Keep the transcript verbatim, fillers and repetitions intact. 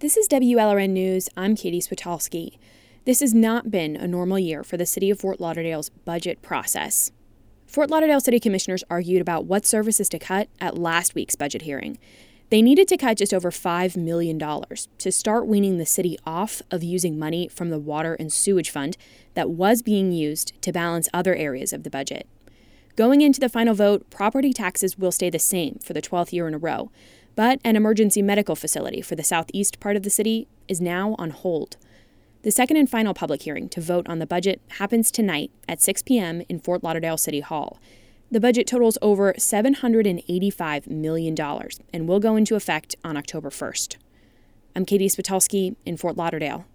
This is W L R N News. I'm Katie Switolski. This has not been a normal year for the City of Fort Lauderdale's budget process. Fort Lauderdale City Commissioners argued about what services to cut at last week's budget hearing. They needed to cut just over five million dollars to start weaning the city off of using money from the Water and Sewage Fund that was being used to balance other areas of the budget. Going into the final vote, property taxes will stay the same for the twelfth year in a row, but an emergency medical facility for the southeast part of the city is now on hold. The second and final public hearing to vote on the budget happens tonight at six p.m. in Fort Lauderdale City Hall. The budget totals over seven hundred eighty-five million dollars and will go into effect on October first. I'm Katie Switolski in Fort Lauderdale.